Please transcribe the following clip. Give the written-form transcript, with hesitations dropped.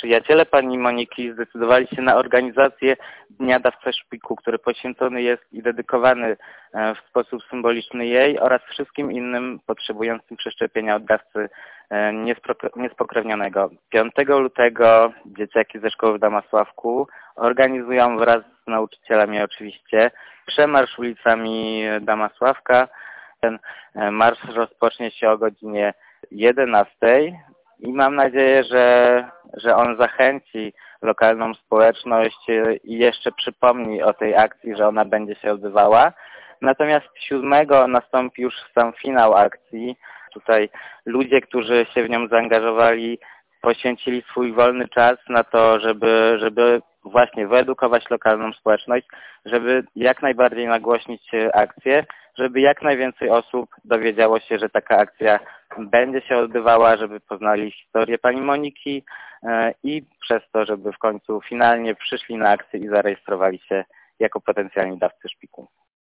przyjaciele pani Moniki zdecydowali się na organizację Dnia Dawcy Szpiku, który poświęcony jest i dedykowany w sposób symboliczny jej oraz wszystkim innym potrzebującym przeszczepienia od dawcy niespokrewnionego. 5 lutego dzieciaki ze szkoły w Damasławku organizują wraz z nauczycielami oczywiście przemarsz ulicami Damasławka. Ten marsz rozpocznie się o godzinie 11 i mam nadzieję, że on zachęci lokalną społeczność i jeszcze przypomni o tej akcji, że ona będzie się odbywała. Natomiast 7 nastąpi już sam finał akcji. Tutaj ludzie, którzy się w nią zaangażowali, poświęcili swój wolny czas na to, żeby właśnie wyedukować lokalną społeczność, żeby jak najbardziej nagłośnić akcję, żeby jak najwięcej osób dowiedziało się, że taka akcja będzie się odbywała, żeby poznali historię pani Moniki i przez to, żeby w końcu finalnie przyszli na akcję i zarejestrowali się jako potencjalni dawcy szpiku.